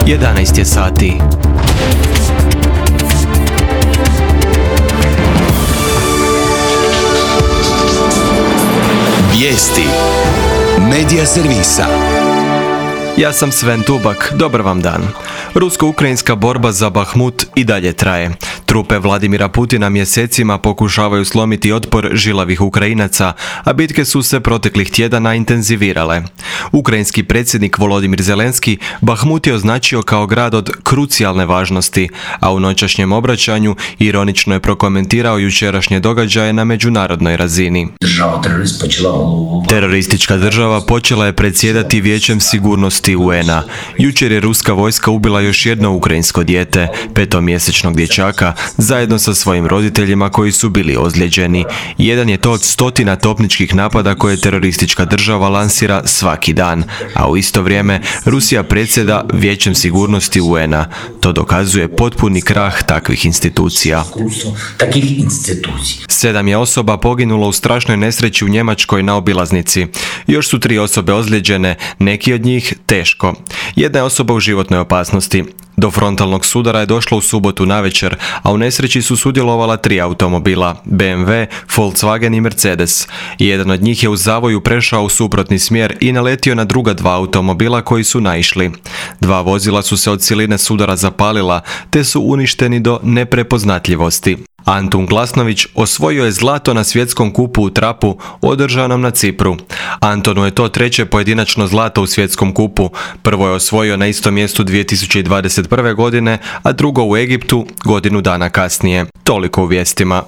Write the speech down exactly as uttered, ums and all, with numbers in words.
jedanaest je sati. Vijesti Medija servisa. Ja sam Sven Tubak, dobar vam dan. Rusko-ukrajinska borba za Bahmut i dalje traje. Trupe Vladimira Putina mjesecima pokušavaju slomiti otpor žilavih Ukrajinaca, a bitke su se proteklih tjedana intenzivirale. Ukrajinski predsjednik Volodimir Zelenski Bahmut je označio kao grad od krucijalne važnosti, a u noćašnjem obraćanju ironično je prokomentirao jučerašnje događaje na međunarodnoj razini. Teroristička država počela je predsjedati Vijećem sigurnosti U N A. Jučer je ruska vojska ubila još jedno ukrajinsko dijete, petomjesečnog dječaka, zajedno sa svojim roditeljima koji su bili ozlijeđeni. Jedan je to od stotina topničkih napada koje teroristička država lansira svaki dan, a u isto vrijeme Rusija predsjeda Vijećem sigurnosti U N A. To dokazuje potpuni krah takvih institucija. Sedam je osoba poginulo u strašnoj nesreći u Njemačkoj na obilaznici. Još su tri osobe ozlijeđene, neki od njih teško. Jedna je osoba u životnoj opasnosti. Do frontalnog sudara je došlo u subotu navečer, a u nesreći su sudjelovala tri automobila, B M W, Volkswagen i Mercedes. Jedan od njih je u zavoju prešao u suprotni smjer i naletio na druga dva automobila koji su naišli. Dva vozila su se od siline sudara zapalila, te su uništeni do neprepoznatljivosti. Antun Glasnović osvojio je zlato na svjetskom kupu u trapu održanom na Cipru. Antonu je to treće pojedinačno zlato u svjetskom kupu. Prvo je osvojio na istom mjestu dvije tisuće dvadeset prve godine, a drugo u Egiptu godinu dana kasnije. Toliko u vijestima.